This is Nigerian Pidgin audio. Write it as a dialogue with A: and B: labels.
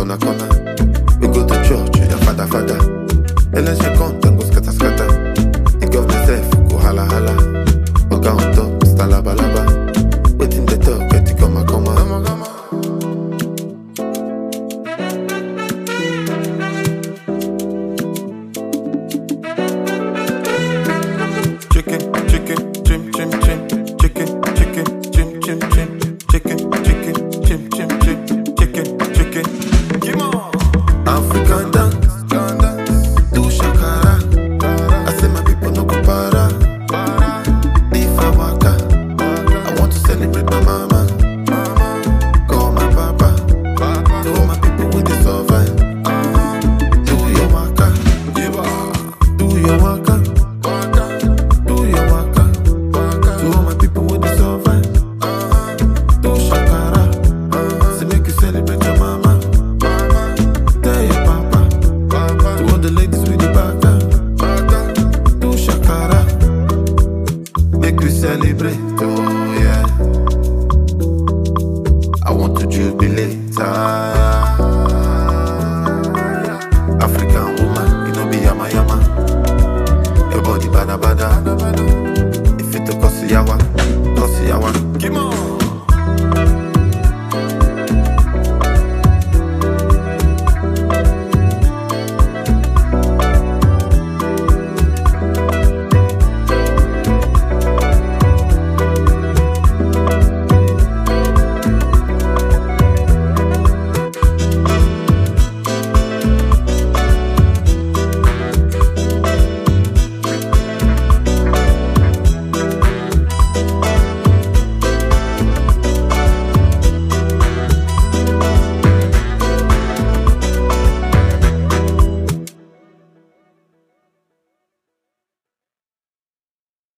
A: corner corner. We go to church with your father father. And then she come and go scatter scatter. Think of myself, go holla holla. Oga on top, Mr. Laba Laba. Waiting the talk, get it come come. Chicken, chicken, chim chim chim. Chicken, chicken, chim chim chim. Chicken, chicken, chim chim chim. Chicken, chicken. Come on. African dance, do shakara. I say my people no go para. Difa waka. I want to celebrate my mama. Call my papa. To all my people with the survive. Do your waka. Do your waka. Do your waka. To all my people with the survive. Do shakara. Say make you celebrate your mama. Tell your papa. To all the ladies with the baka. Do shakara. Make we celebrate, oh yeah. I want to jubilate.